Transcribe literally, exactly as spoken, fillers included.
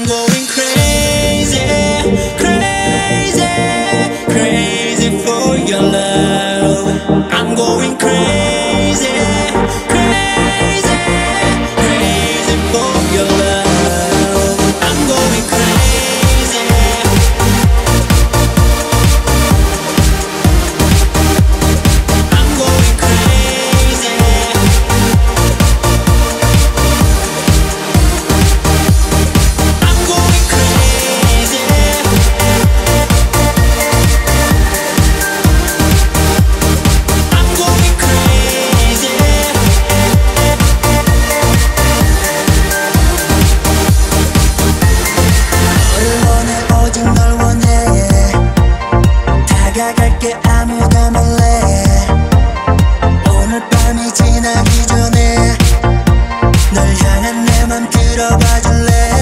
I'm going crazy, crazy, crazy for your love. I'm going crazy, crazy, crazy for your love. I'm going crazy. I'm going crazy. I'm going crazy. I'm going crazy. 너를 원해, 오직 널 원해. 다가갈게, 아무도 몰래. 오늘 밤이 지나기 전에 널 향한 내 맘 들어봐 줄래.